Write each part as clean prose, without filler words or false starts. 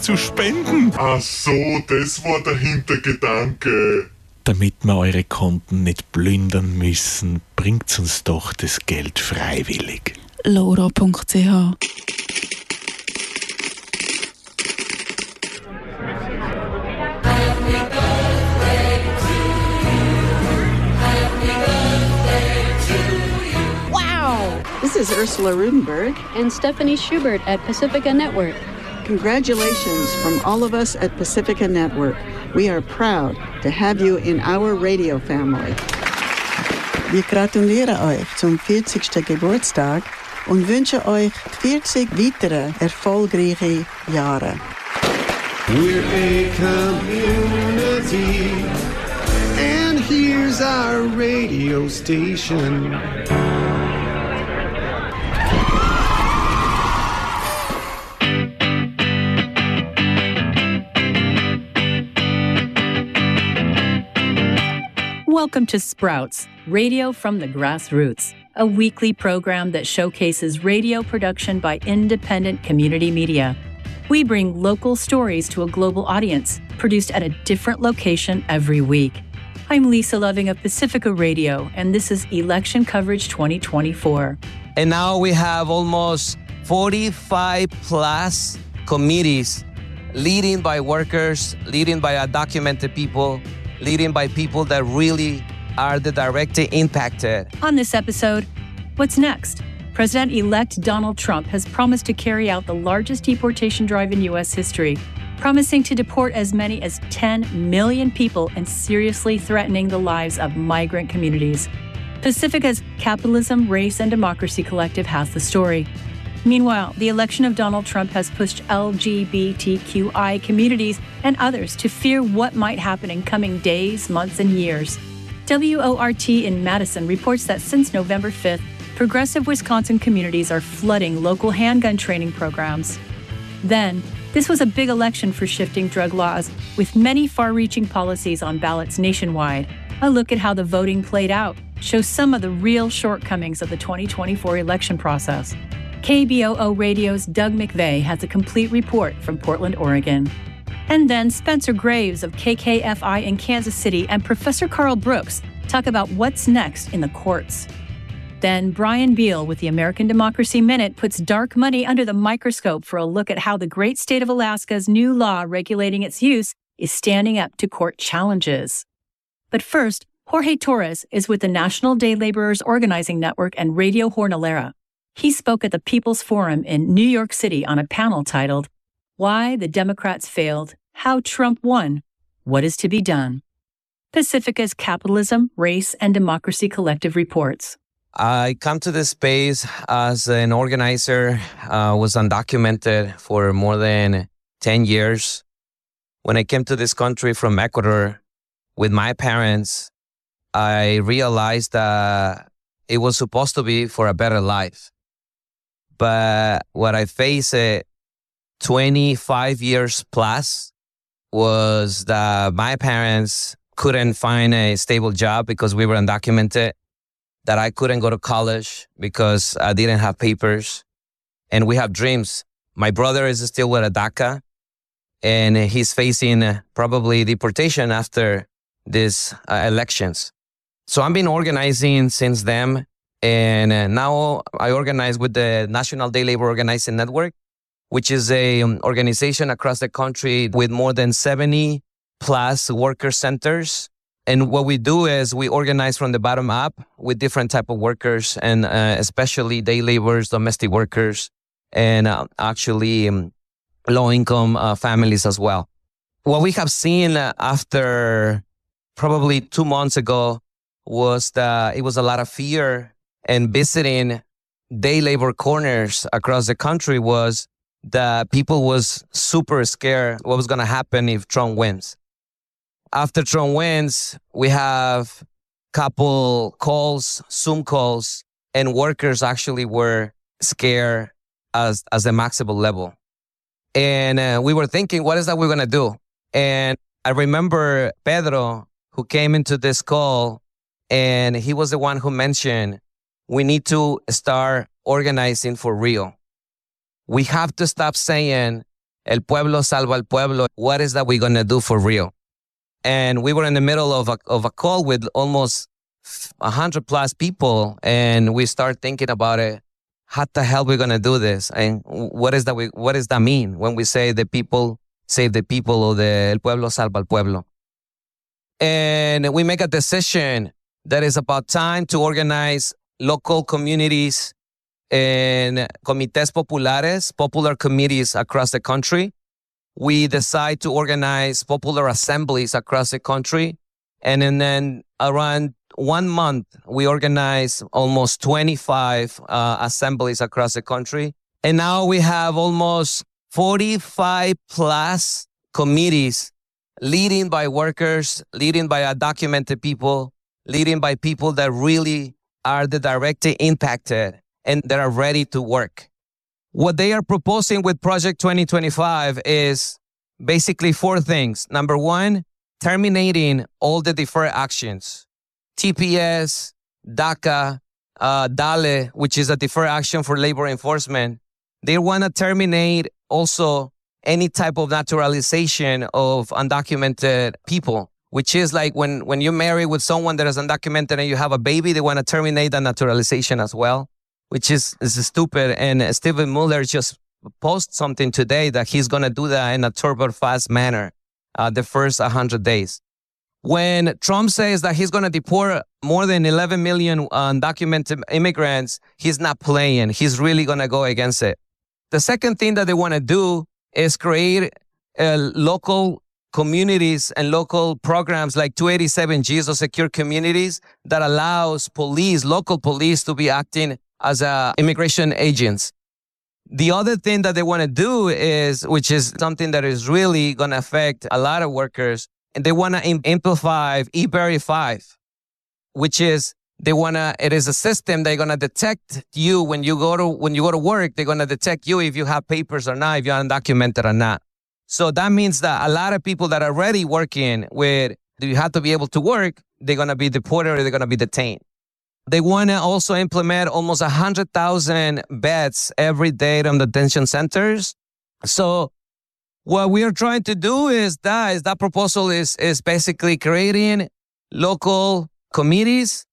zu spenden. Ach so, das war der Hintergedanke. Damit wir eure Konten nicht plündern müssen, bringt uns doch das Geld freiwillig. Laura.ch. This is Ursula Rudenberg and Stephanie Schubert at Pacifica Network. Congratulations from all of us at Pacifica Network. We are proud to have you in our radio family. Wir gratulieren euch zum 40. Geburtstag und wünschen euch 40 weitere erfolgreiche Jahre. We're a community, and here's our radio station. Welcome to Sprouts, Radio from the Grassroots, a weekly program that showcases radio production by independent community media. We bring local stories to a global audience, produced at a different location every week. I'm Lisa Loving of Pacifica Radio, and this is Election Coverage 2024. And now we have almost 45 plus committees leading by workers, leading by undocumented people, leading by people that really are the directly impacted. On this episode, what's next? President-elect Donald Trump has promised to carry out the largest deportation drive in U.S. history, promising to deport as many as 10 million people and seriously threatening the lives of migrant communities. Pacifica's Capitalism, Race, and Democracy Collective has the story. Meanwhile, the election of Donald Trump has pushed LGBTQI communities and others to fear what might happen in coming days, months, and years. WORT in Madison reports that since November 5th, progressive Wisconsin communities are flooding local handgun training programs. Then, this was a big election for shifting drug laws, with many far-reaching policies on ballots nationwide. A look at how the voting played out shows some of the real shortcomings of the 2024 election process. KBOO Radio's Doug McVeigh has a complete report from Portland, Oregon. And then Spencer Graves of KKFI in Kansas City and Professor Carl Brooks talk about what's next in the courts. Then Brian Beal with the American Democracy Minute puts dark money under the microscope for a look at how the great state of Alaska's new law regulating its use is standing up to court challenges. But first, Jorge Torres is with the National Day Laborers Organizing Network and Radio Jornalera. He spoke at the People's Forum in New York City on a panel titled, Why the Democrats Failed, How Trump Won, What is to be Done? Pacifica's Capitalism, Race, and Democracy Collective reports. I come to this space as an organizer, was undocumented for more than 10 years. When I came to this country from Ecuador with my parents, I realized that it was supposed to be for a better life. But what I faced 25 years plus was that my parents couldn't find a stable job because we were undocumented, that I couldn't go to college because I didn't have papers. And we have dreams. My brother is still with a DACA, and he's facing probably deportation after these elections. So I've been organizing since then. And now I organize with the National Day Labor Organizing Network, which is an organization across the country with more than 70 plus worker centers. And what we do is we organize from the bottom up with different type of workers, and especially day laborers, domestic workers, and actually low-income families as well. What we have seen after probably 2 months ago was that it was a lot of fear, and visiting day labor corners across the country was that people was super scared what was going to happen if Trump wins. After Trump wins, we have couple calls, Zoom calls, and workers actually were scared as the maximum level. And we were thinking, what is that we're going to do? And I remember Pedro, who came into this call, and he was the one who mentioned, we need to start organizing for real. We have to stop saying El pueblo salva al pueblo. What is that we're going to do for real? And we were in the middle of a call with almost 100 plus people, and we start thinking about it. How the hell are we going to do this? And what does that mean when we say the people save the people, or the el pueblo salva al pueblo? And we make a decision that it's about time to organize local communities and comités populares, popular committees across the country. We decide to organize popular assemblies across the country. And then around 1 month, we organize almost 25 assemblies across the country. And now we have almost 45 plus committees leading by workers, leading by undocumented people, leading by people that really are the directly impacted and that are ready to work. What they are proposing with Project 2025 is basically 4 things. Number 1, terminating all the deferred actions. TPS, DACA, DALE, which is a deferred action for labor enforcement. They want to terminate also any type of naturalization of undocumented people, which is like when you marry with someone that is undocumented and you have a baby, they want to terminate that naturalization as well, which is stupid. And Stephen Mueller just posted something today that he's going to do that in a turbo fast manner, the first 100 days. When Trump says that he's going to deport more than 11 million undocumented immigrants, he's not playing. He's really going to go against it. The second thing that they want to do is create local communities and local programs like 287Gs or secure communities that allows local police to be acting as immigration agents. The other thing that they want to do which is something that is really going to affect a lot of workers, and they want to amplify E-Verify, which is it is a system they're going to detect you when you go to work. They're going to detect you if you have papers or not, if you're undocumented or not. So that means that a lot of people that are already working you have to be able to work, they're going to be deported or they're going to be detained. They want to also implement almost 100,000 beds every day on the detention centers. So what we are trying to do is that proposal is basically creating local committees,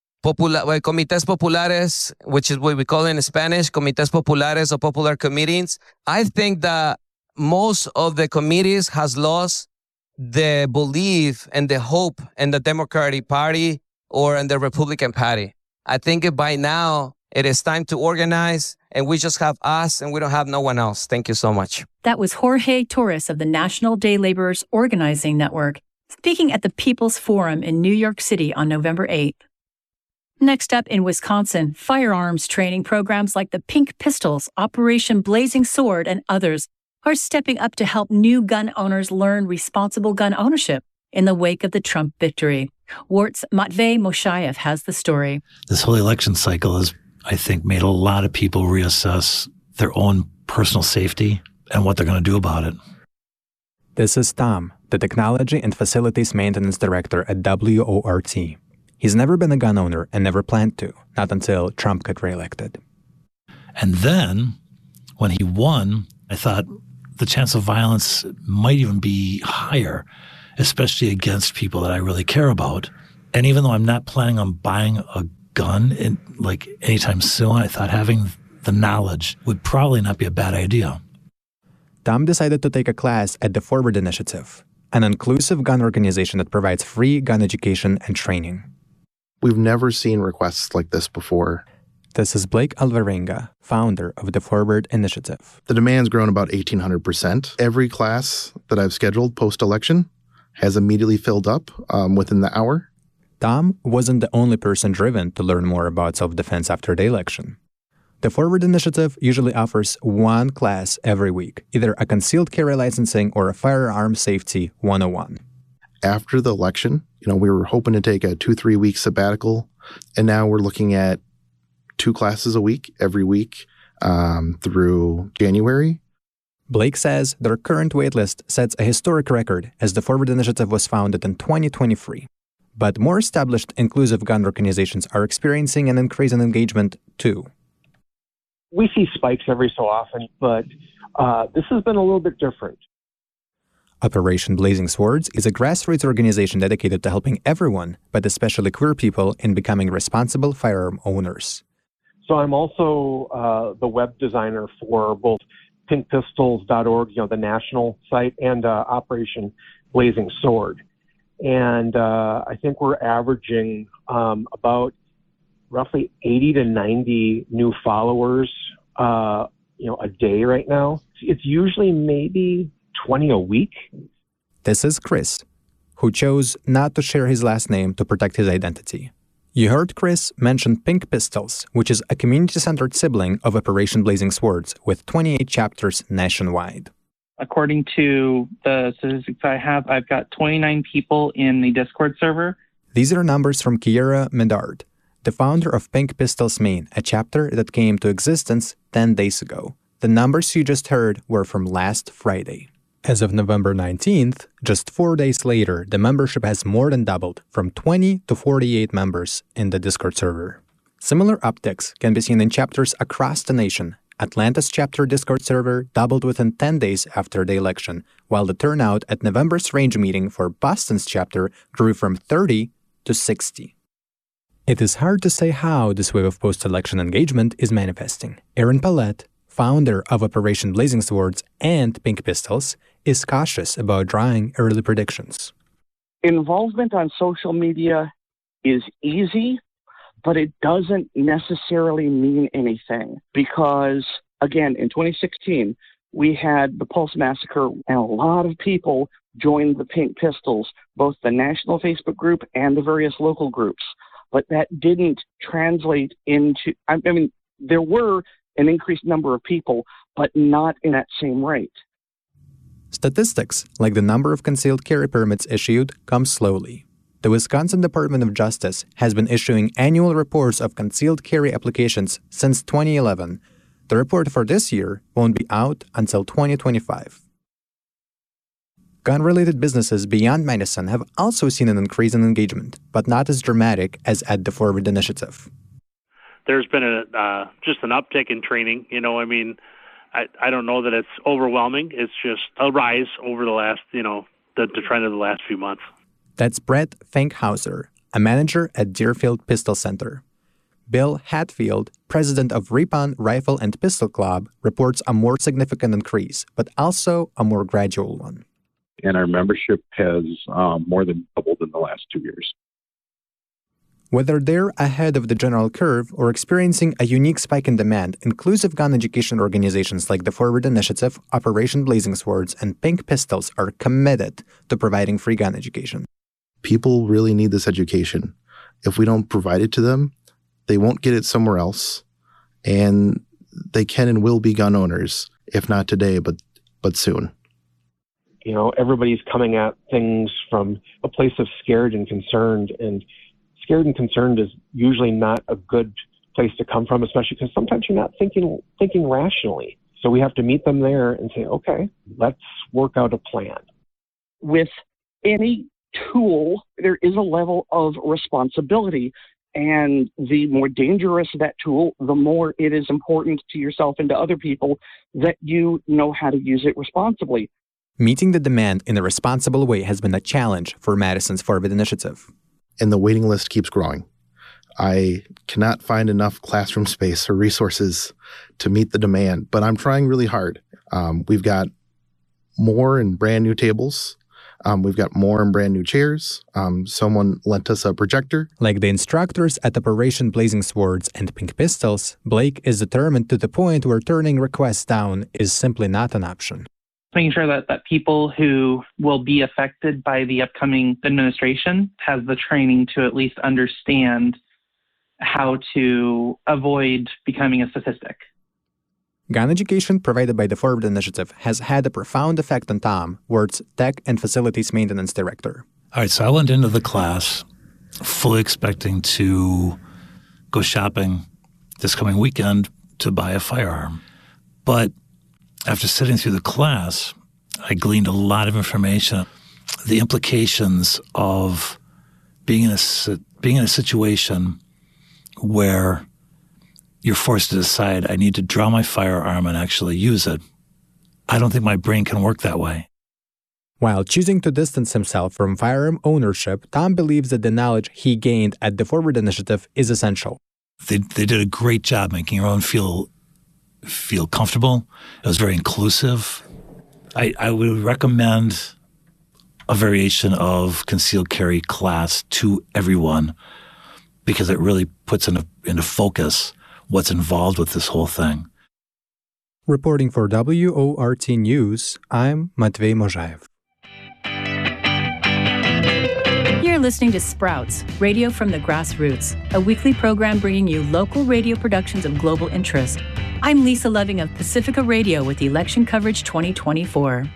comités populares, which is what we call in Spanish, comités populares or popular committees. I think that most of the committees has lost the belief and the hope in the Democratic Party or in the Republican Party. I think by now it is time to organize, and we just have us and we don't have no one else. Thank you so much. That was Jorge Torres of the National Day Laborers Organizing Network, speaking at the People's Forum in New York City on November 8th. Next up in Wisconsin, firearms training programs like the Pink Pistols, Operation Blazing Sword, and others are stepping up to help new gun owners learn responsible gun ownership in the wake of the Trump victory. WART's Matvey Moshayev has the story. This whole election cycle has, I think, made a lot of people reassess their own personal safety and what they're going to do about it. This is Tom, the Technology and Facilities Maintenance Director at WORT. He's never been a gun owner and never planned to, not until Trump got reelected. And then, when he won, I thought the chance of violence might even be higher, especially against people that I really care about. And even though I'm not planning on buying a gun anytime soon, I thought having the knowledge would probably not be a bad idea. Tom decided to take a class at the Forward Initiative, an inclusive gun organization that provides free gun education and training. We've never seen requests like this before. This is Blake Alvarenga, founder of the Forward Initiative. The demand's grown about 1,800%. Every class that I've scheduled post-election has immediately filled up within the hour. Tom wasn't the only person driven to learn more about self-defense after the election. The Forward Initiative usually offers one class every week, either a concealed carry licensing or a firearm safety 101. After the election, we were hoping to take a 2-3 week sabbatical, and now we're looking at 2 classes a week, every week through January. Blake says their current waitlist sets a historic record as the Forward Initiative was founded in 2023. But more established inclusive gun organizations are experiencing an increase in engagement too. We see spikes every so often, but this has been a little bit different. Operation Blazing Swords is a grassroots organization dedicated to helping everyone, but especially queer people, in becoming responsible firearm owners. So I'm also the web designer for both pinkpistols.org, the national site, and Operation Blazing Sword. And I think we're averaging about roughly 80 to 90 new followers, a day right now. It's usually maybe 20 a week. This is Chris, who chose not to share his last name to protect his identity. You heard Chris mention Pink Pistols, which is a community-centered sibling of Operation Blazing Swords with 28 chapters nationwide. According to the statistics I have, I've got 29 people in the Discord server. These are numbers from Kiera Medard, the founder of Pink Pistols Maine, a chapter that came to existence 10 days ago. The numbers you just heard were from last Friday. As of November 19th, just 4 days later, the membership has more than doubled, from 20 to 48 members in the Discord server. Similar upticks can be seen in chapters across the nation. Atlanta's chapter Discord server doubled within 10 days after the election, while the turnout at November's range meeting for Boston's chapter grew from 30 to 60. It is hard to say how this wave of post-election engagement is manifesting. Aaron Paulette, founder of Operation Blazing Swords and Pink Pistols, is cautious about drawing early predictions. Involvement on social media is easy, but it doesn't necessarily mean anything because, again, in 2016, we had the Pulse Massacre, and a lot of people joined the Pink Pistols, both the national Facebook group and the various local groups. But that didn't translate into, there were an increased number of people, but not in that same rate. Statistics, like the number of concealed carry permits issued, come slowly. The Wisconsin Department of Justice has been issuing annual reports of concealed carry applications since 2011. The report for this year won't be out until 2025. Gun-related businesses beyond Madison have also seen an increase in engagement, but not as dramatic as at the Forward Initiative. There's been just an uptick in training. I don't know that it's overwhelming. It's just a rise over the last, the trend of the last few months. That's Brett Fankhauser, a manager at Deerfield Pistol Center. Bill Hatfield, president of Ripon Rifle and Pistol Club, reports a more significant increase, but also a more gradual one. And our membership has more than doubled in the last 2 years. Whether they're ahead of the general curve or experiencing a unique spike in demand, inclusive gun education organizations like the Forward Initiative, Operation Blazing Swords, and Pink Pistols are committed to providing free gun education. People really need this education. If we don't provide it to them, they won't get it somewhere else, and they can and will be gun owners, if not today, but soon. Everybody's coming at things from a place of scared and concerned, and scared and concerned is usually not a good place to come from, especially because sometimes you're not thinking rationally. So we have to meet them there and say, okay, let's work out a plan. With any tool, there is a level of responsibility. And the more dangerous that tool, the more it is important to yourself and to other people that you know how to use it responsibly. Meeting the demand in a responsible way has been a challenge for Madison's Forward Initiative. And the waiting list keeps growing. I cannot find enough classroom space or resources to meet the demand, but I'm trying really hard. We've got more and brand new tables. We've got more and brand new chairs. Someone lent us a projector. Like the instructors at Operation Blazing Swords and Pink Pistols, Blake is determined to the point where turning requests down is simply not an option. Making sure that people who will be affected by the upcoming administration has the training to at least understand how to avoid becoming a statistic. Gun education provided by the Forward Initiative has had a profound effect on Tom, Word's Tech and Facilities Maintenance Director. All right, so I went into the class fully expecting to go shopping this coming weekend to buy a firearm. But after sitting through the class, I gleaned a lot of information. The implications of being in a situation where you're forced to decide, I need to draw my firearm and actually use it. I don't think my brain can work that way. While choosing to distance himself from firearm ownership, Tom believes that the knowledge he gained at the Forward Initiative is essential. They did a great job making everyone feel comfortable. It was very inclusive. I would recommend a variation of concealed carry class to everyone because it really puts into focus what's involved with this whole thing. Reporting for WORT News, I'm Matvey Mojaev. You're listening to Sprouts, Radio from the Grassroots, a weekly program bringing you local radio productions of global interest. I'm Lisa Loving of Pacifica Radio with Election Coverage 2024.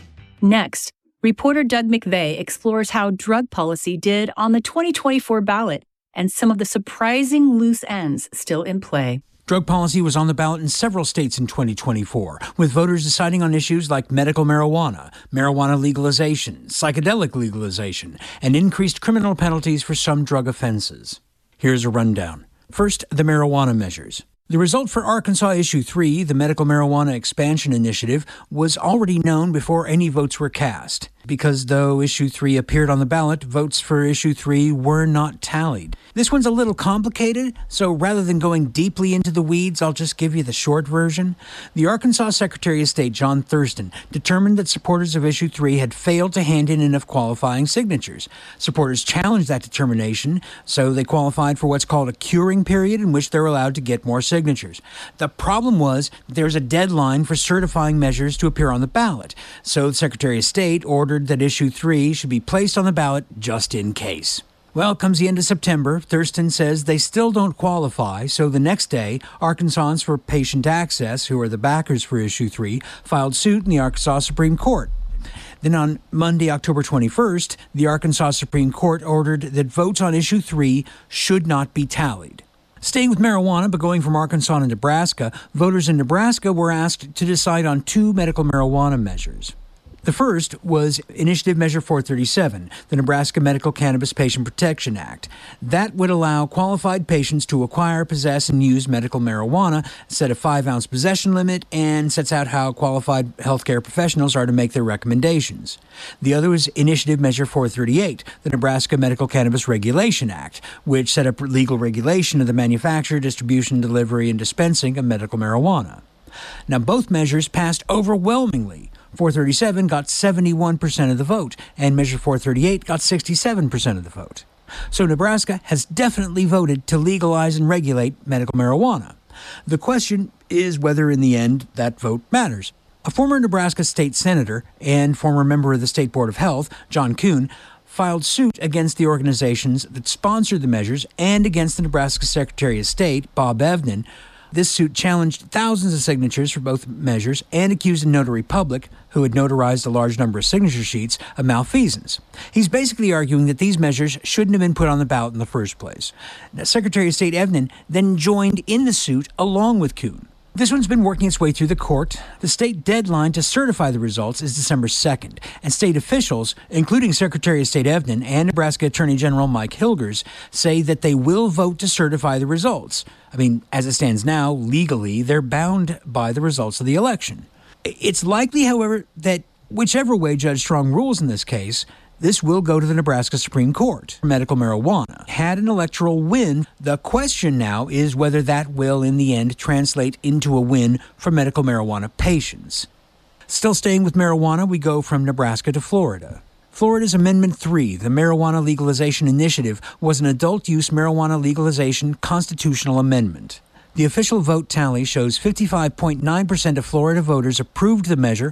Next, reporter Doug McVeigh explores how drug policy did on the 2024 ballot and some of the surprising loose ends still in play. Drug policy was on the ballot in several states in 2024, with voters deciding on issues like medical marijuana, marijuana legalization, psychedelic legalization, and increased criminal penalties for some drug offenses. Here's a rundown. First, the marijuana measures. The result for Arkansas Issue 3, the Medical Marijuana Expansion Initiative, was already known before any votes were cast, because though Issue 3 appeared on the ballot, votes for Issue 3 were not tallied. This one's a little complicated, so rather than going deeply into the weeds, I'll just give you the short version. The Arkansas Secretary of State, John Thurston, determined that supporters of Issue 3 had failed to hand in enough qualifying signatures. Supporters challenged that determination, so they qualified for what's called a curing period in which they're allowed to get more signatures. The problem was there's a deadline for certifying measures to appear on the ballot, so the Secretary of State ordered that Issue 3 should be placed on the ballot just in case. Well, comes the end of September, Thurston says they still don't qualify, so the next day, Arkansans for Patient Access, who are the backers for Issue 3, filed suit in the Arkansas Supreme Court. Then on Monday, October 21st, the Arkansas Supreme Court ordered that votes on Issue 3 should not be tallied. Staying with marijuana, but going from Arkansas to Nebraska, voters in Nebraska were asked to decide on two medical marijuana measures. The first was Initiative Measure 437, the Nebraska Medical Cannabis Patient Protection Act. That would allow qualified patients to acquire, possess, and use medical marijuana, set a 5-ounce possession limit, and sets out how qualified healthcare professionals are to make their recommendations. The other was Initiative Measure 438, the Nebraska Medical Cannabis Regulation Act, which set up legal regulation of the manufacture, distribution, delivery, and dispensing of medical marijuana. Now, both measures passed overwhelmingly. 437 got 71% of the vote, and Measure 438 got 67% of the vote. So Nebraska has definitely voted to legalize and regulate medical marijuana. The question is whether in the end that vote matters. A former Nebraska state senator and former member of the State Board of Health, John Kuhn, filed suit against the organizations that sponsored the measures and against the Nebraska Secretary of State, Bob Evnen. This suit challenged thousands of signatures for both measures and accused a notary public, who had notarized a large number of signature sheets, of malfeasance. He's basically arguing that these measures shouldn't have been put on the ballot in the first place. Now, Secretary of State Evnen then joined in the suit along with Kuhn. This one's been working its way through the court. The state deadline to certify the results is December 2nd, and state officials, including Secretary of State Evnen and Nebraska Attorney General Mike Hilgers, say that they will vote to certify the results. I mean, as it stands now, legally, they're bound by the results of the election. It's likely, however, that whichever way Judge Strong rules in this case, this will go to the Nebraska Supreme Court. Medical marijuana had an electoral win. The question now is whether that will, in the end, translate into a win for medical marijuana patients. Still staying with marijuana, we go from Nebraska to Florida. Florida's Amendment 3, the Marijuana Legalization Initiative, was an adult-use marijuana legalization constitutional amendment. The official vote tally shows 55.9% of Florida voters approved the measure,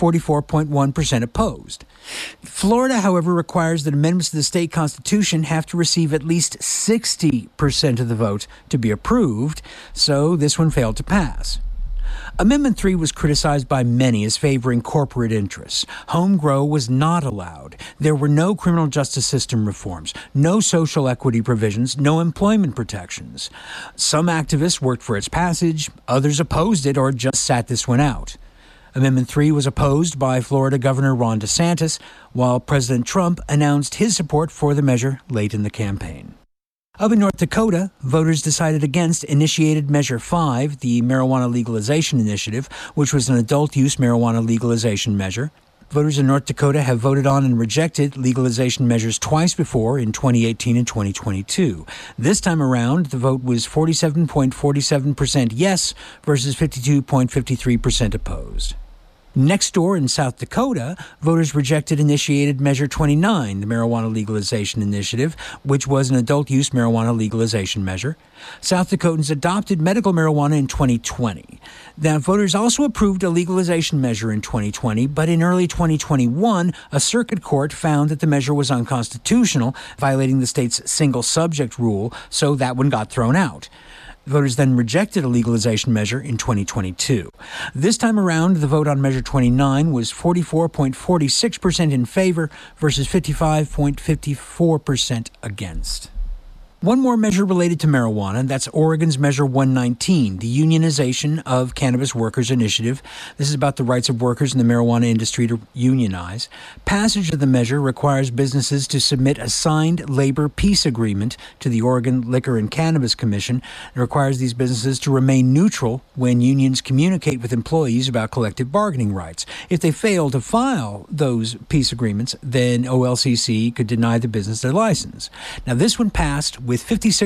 44.1% opposed. Florida, however, requires that amendments to the state constitution have to receive at least 60% of the vote to be approved, so this one failed to pass. Amendment 3 was criticized by many as favoring corporate interests. Home grow was not allowed. There were no criminal justice system reforms, no social equity provisions, no employment protections. Some activists worked for its passage, others opposed it or just sat this one out. Amendment 3 was opposed by Florida Governor Ron DeSantis, while President Trump announced his support for the measure late in the campaign. Up in North Dakota, voters decided against Initiated Measure 5, the marijuana legalization initiative, which was an adult-use marijuana legalization measure. Voters in North Dakota have voted on and rejected legalization measures twice before, in 2018 and 2022. This time around, the vote was 47.47% yes versus 52.53% opposed. Next door in South Dakota, voters rejected Initiated Measure 29, the marijuana legalization initiative, which was an adult-use marijuana legalization measure. South Dakotans adopted medical marijuana in 2020. Now, voters also approved a legalization measure in 2020, but in early 2021, a circuit court found that the measure was unconstitutional, violating the state's single-subject rule, so that one got thrown out. Voters then rejected a legalization measure in 2022. This time around, the vote on Measure 29 was 44.46% in favor versus 55.54% against. One more measure related to marijuana, that's Oregon's Measure 119, the Unionization of Cannabis Workers Initiative. This is about the rights of workers in the marijuana industry to unionize. Passage of the measure requires businesses to submit a signed labor peace agreement to the Oregon Liquor and Cannabis Commission. It requires these businesses to remain neutral when unions communicate with employees about collective bargaining rights. If they fail to file those peace agreements, then OLCC could deny the business their license. Now, this one passed with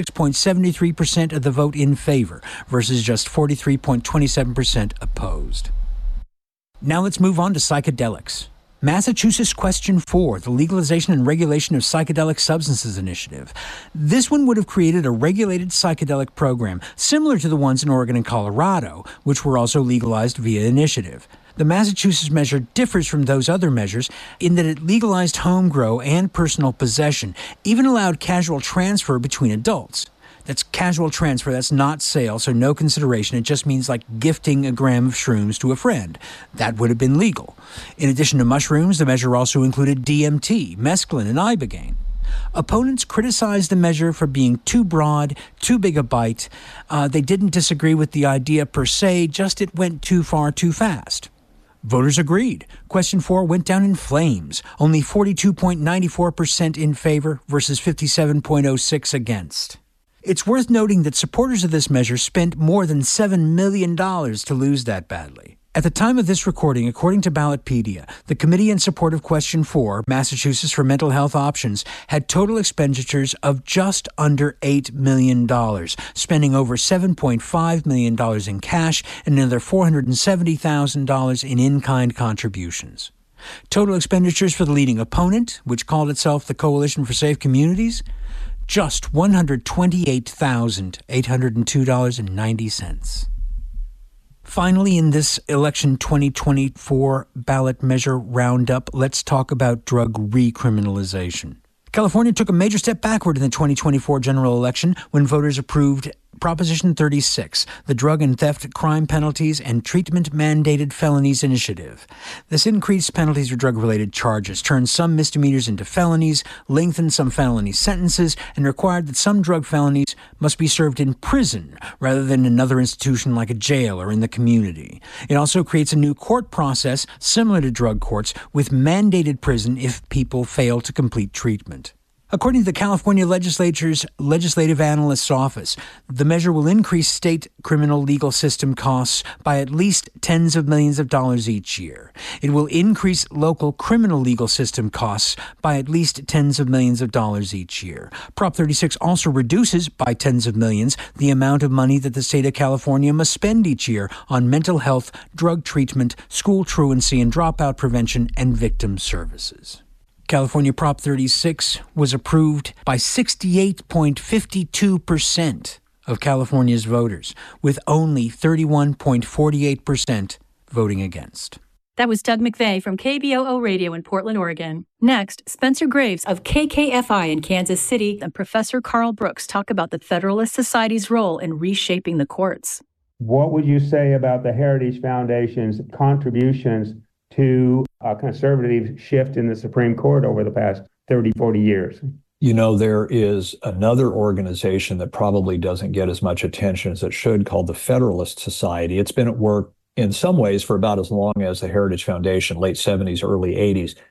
56.73% of the vote in favor versus just 43.27% opposed. Now let's move on to psychedelics. Massachusetts Question 4, the Legalization and Regulation of Psychedelic Substances Initiative. This one would have created a regulated psychedelic program similar to the ones in Oregon and Colorado, which were also legalized via initiative. The Massachusetts measure differs from those other measures in that it legalized home grow and personal possession, even allowed casual transfer between adults. That's casual transfer, that's not sale, so no consideration. It just means like gifting a gram of shrooms to a friend. That would have been legal. In addition to mushrooms, the measure also included DMT, mescaline, and ibogaine. Opponents criticized the measure for being too broad, too big a bite. They didn't disagree with the idea per se, just it went too far too fast. Voters agreed. Question 4 went down in flames, only 42.94% in favor versus 57.06% against. It's worth noting that supporters of this measure spent more than $7 million to lose that badly. At the time of this recording, according to Ballotpedia, the committee in support of Question 4, Massachusetts for Mental Health Options, had total expenditures of just under $8 million, spending over $7.5 million in cash and another $470,000 in in-kind contributions. Total expenditures for the leading opponent, which called itself the Coalition for Safe Communities, just $128,802.90. Finally, in this election 2024 ballot measure roundup, let's talk about drug recriminalization. California took a major step backward in the 2024 general election when voters approved Proposition 36, the Drug and Theft Crime Penalties and Treatment Mandated Felonies Initiative. This increased penalties for drug-related charges, turned some misdemeanors into felonies, lengthened some felony sentences, and required that some drug felonies must be served in prison rather than another institution like a jail or in the community. It also creates a new court process similar to drug courts with mandated prison if people fail to complete treatment. According to the California Legislature's Legislative Analyst's Office, the measure will increase state criminal legal system costs by at least tens of millions of dollars each year. It will increase local criminal legal system costs by at least tens of millions of dollars each year. Prop 36 also reduces by tens of millions the amount of money that the state of California must spend each year on mental health, drug treatment, school truancy and dropout prevention, and victim services. California Prop 36 was approved by 68.52% of California's voters, with only 31.48% voting against. That was Doug McVeigh from KBOO Radio in Portland, Oregon. Next, Spencer Graves of KKFI in Kansas City and Professor Carl Brooks talk about the Federalist Society's role in reshaping the courts. What would you say about the Heritage Foundation's contributions to a conservative shift in the Supreme Court over the past 30, 40 years? You know, there is another organization that probably doesn't get as much attention as it should called the Federalist Society. It's been at work in some ways for about as long as the Heritage Foundation, late 70s, early 80s.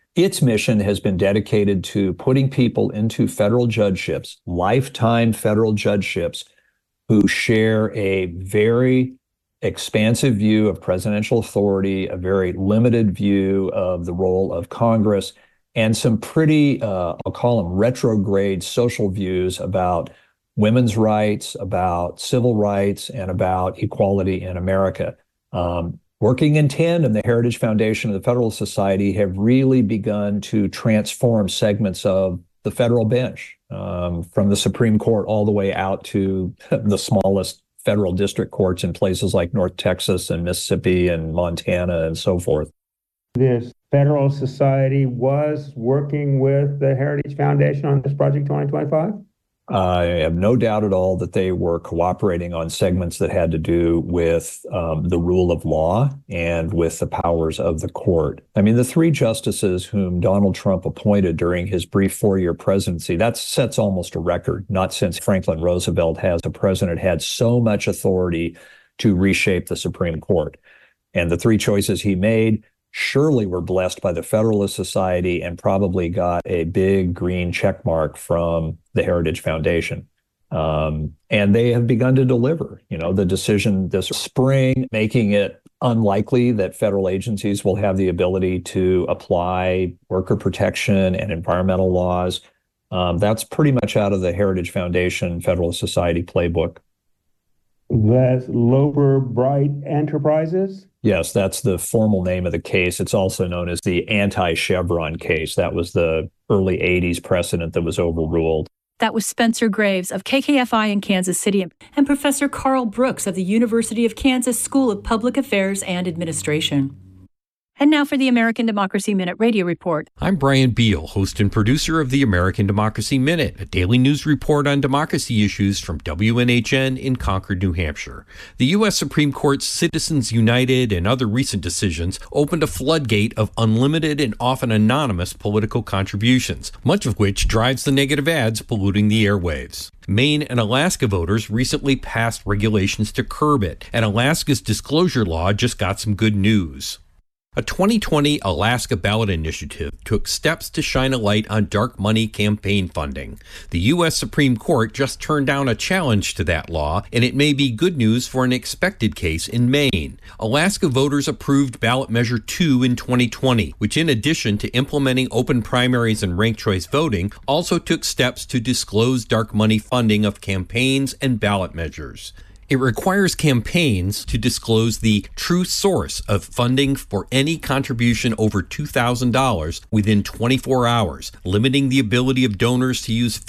Its mission has been dedicated to putting people into federal judgeships, lifetime federal judgeships, who share a very expansive view of presidential authority, a very limited view of the role of Congress, and some pretty, I'll call them retrograde social views about women's rights, about civil rights, and about equality in America. Working in tandem, the Heritage Foundation and the Federalist Society have really begun to transform segments of the federal bench, from the Supreme Court all the way out to the smallest federal district courts in places like North Texas and Mississippi and Montana and so forth. This Federalist Society was working with the Heritage Foundation on this Project 2025? I have no doubt at all that they were cooperating on segments that had to do with the rule of law and with the powers of the court. I mean, the three justices whom Donald Trump appointed during his brief four-year presidency, that sets almost a record. Not since Franklin Roosevelt has a president had so much authority to reshape the Supreme Court. And the three choices he made surely were blessed by the Federalist Society and probably got a big green check mark from the Heritage Foundation. And they have begun to deliver. You know, the decision this spring, making it unlikely that federal agencies will have the ability to apply worker protection and environmental laws. That's pretty much out of the Heritage Foundation Federalist Society playbook. That's Loper Bright Enterprises? Yes, that's the formal name of the case. It's also known as the anti-Chevron case. That was the early 80s precedent that was overruled. That was Spencer Graves of KKFI in Kansas City and Professor Carl Brooks of the University of Kansas School of Public Affairs and Administration. And now for the American Democracy Minute Radio Report. I'm Brian Beal, host and producer of the American Democracy Minute, a daily news report on democracy issues from WNHN in Concord, New Hampshire. The U.S. Supreme Court's Citizens United and other recent decisions opened a floodgate of unlimited and often anonymous political contributions, much of which drives the negative ads polluting the airwaves. Maine and Alaska voters recently passed regulations to curb it, and Alaska's disclosure law just got some good news. A 2020 Alaska ballot initiative took steps to shine a light on dark money campaign funding. The U.S. Supreme Court just turned down a challenge to that law, and it may be good news for an expected case in Maine. Alaska voters approved Ballot Measure 2 in 2020, which in addition to implementing open primaries and ranked choice voting, also took steps to disclose dark money funding of campaigns and ballot measures. It requires campaigns to disclose the true source of funding for any contribution over $2,000 within 24 hours, limiting the ability of donors to use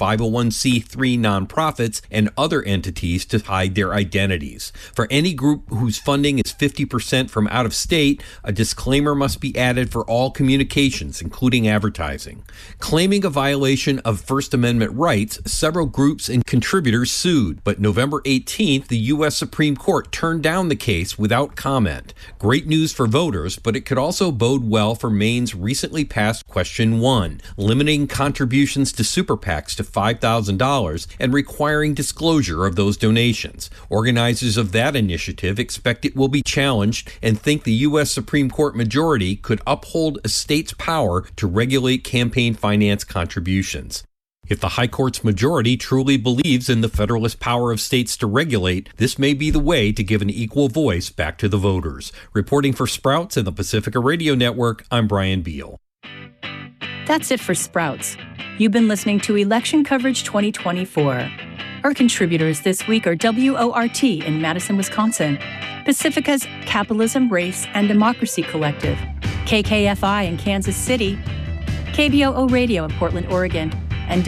501c3 nonprofits and other entities to hide their identities. For any group whose funding is 50% from out of state, a disclaimer must be added for all communications, including advertising. Claiming a violation of First Amendment rights, several groups and contributors sued, but November 18th, the U.S. Supreme Court turned down the case without comment. Great news for voters, but it could also bode well for Maine's recently passed Question 1, limiting contributions to super PACs to $5,000 and requiring disclosure of those donations. Organizers of that initiative expect it will be challenged and think the U.S. Supreme Court majority could uphold a state's power to regulate campaign finance contributions. If the High Court's majority truly believes in the federalist power of states to regulate, this may be the way to give an equal voice back to the voters. Reporting for Sprouts and the Pacifica Radio Network, I'm Brian Beal. That's it for Sprouts. You've been listening to Election Coverage 2024. Our contributors this week are WORT in Madison, Wisconsin, Pacifica's Capitalism, Race, and Democracy Collective, KKFI in Kansas City, KBOO Radio in Portland, Oregon, and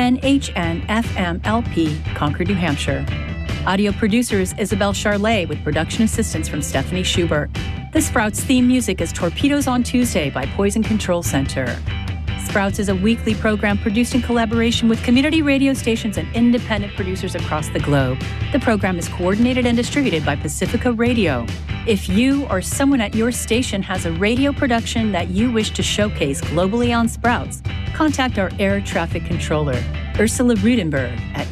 WNHN-FM LP, Concord, New Hampshire. Audio producer is Isabel Charlet with production assistance from Stephanie Schubert. The Sprouts theme music is Torpedoes on Tuesday by Poison Control Center. Sprouts is a weekly program produced in collaboration with community radio stations and independent producers across the globe. The program is coordinated and distributed by Pacifica Radio. If you or someone at your station has a radio production that you wish to showcase globally on Sprouts, contact our air traffic controller, Ursula Rudenberg, at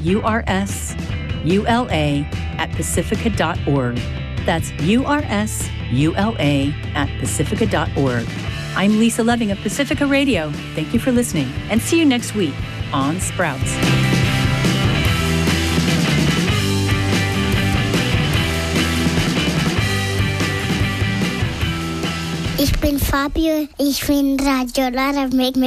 ursula@pacifica.org. That's ursula@pacifica.org. I'm Lisa Loving of Pacifica Radio. Thank you for listening, and see you next week on Sprouts. Ich bin Fabio, ich bin Radiola,